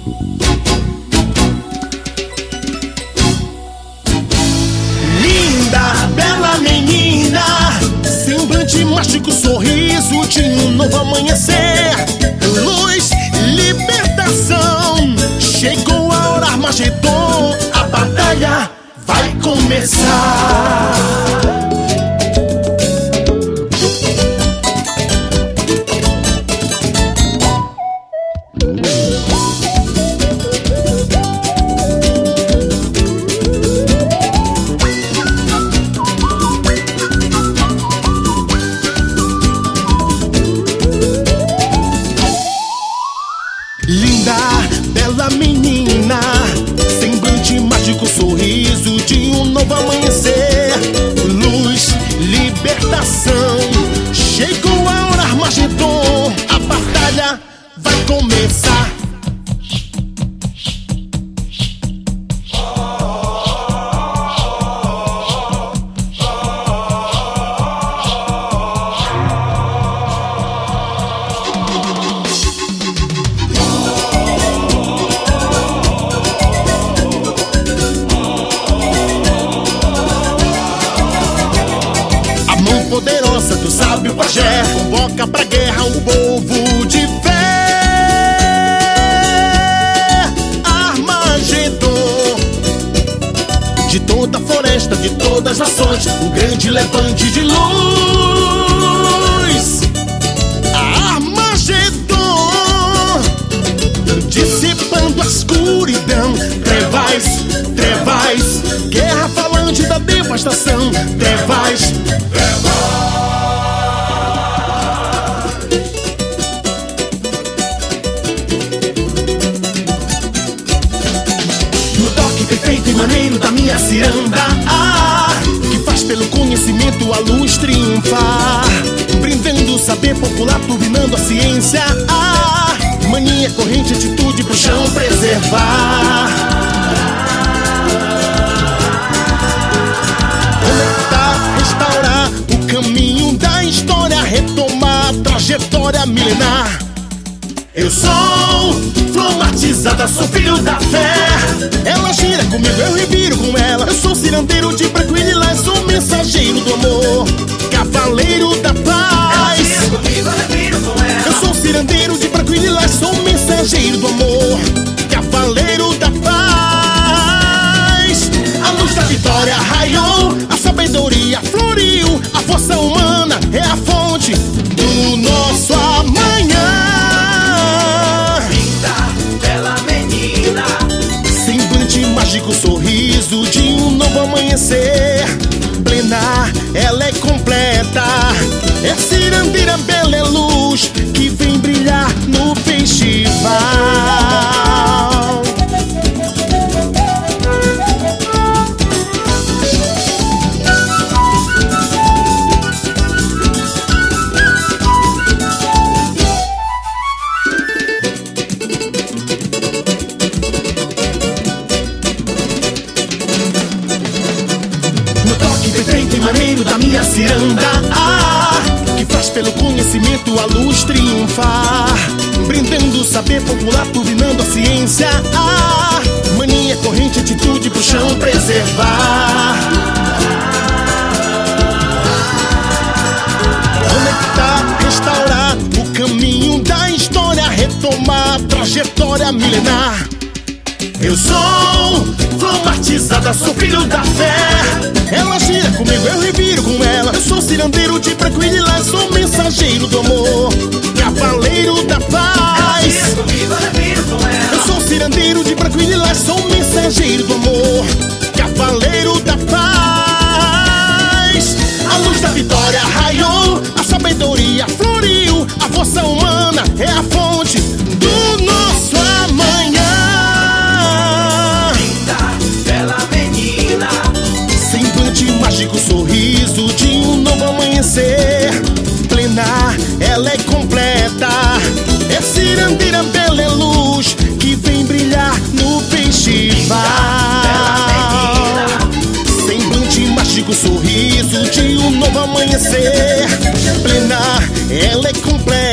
Linda, bela menina, semblante mágico, sorriso de um novo amanhecer. Luz, libertação, chegou a hora Armagedon, a batalha vai começar. Linda, bela menina, semblante mágico, sorriso de um novo amanhecer. Luz, libertação, chegou a hora Armagedon, a batalha vai começar. Poderosa do sábio pajé convoca pra guerra o povo de fé. Armagedon, de toda a floresta, de todas as nações, um grande levante de luz. Armagedon, dissipando a escuridão. Trevais, trevais, guerra falante da devastação. Trevais, perfeito e maneiro da minha ciranda, que faz pelo conhecimento a luz triunfar, brindando o saber popular, turbinando a ciência, mania, corrente, atitude pro chão preservar. Conectar, restaurar o caminho da história, retomar a trajetória milenar. Eu sou flormatizada, sou filho da fé. Ela gira comigo, eu reviro com ela. Eu sou cirandeiro de branco e lilás, sou mensageiro do amor, cavaleiro da paz. Ela gira comigo, eu reviro com ela. Eu sou cirandeiro de branco e lilás, sou mensageiro do amor, cavaleiro da paz. A luz da vitória raiou, a sabedoria floriu, a força humana é a fonte do nosso amanhã. Mágico sorriso de um novo amanhecer. Plena, ela é completa. É cirandeira, bela é luz que vem brilhar no festival. Perfeito e maneiro da minha ciranda, que faz pelo conhecimento a luz triunfar, brindando o saber popular, turbinando a ciência, mania, corrente, atitude pro chão preservar. Conectar, restaurar o caminho da história, retomar a trajetória milenar. Eu sou flormatizada, sou filho da fé. Ela gira comigo, eu reviro com ela. Eu sou cirandeiro de branco e lilás, sou mensageiro do amor, cavaleiro da paz. Ela gira comigo, eu reviro com ela. Eu sou cirandeiro de branco e lilás, sou mensageiro do amor, cavaleiro da paz. A luz da vitória raiou, a sabedoria floriu, a força humana é a fonte do nosso amanhã. Mágico sorriso de um novo amanhecer. Plena, ela é completa. É cirandeira, bela é luz que vem brilhar no festival. Semblante mágico sorriso de um novo amanhecer. Plena, ela é completa.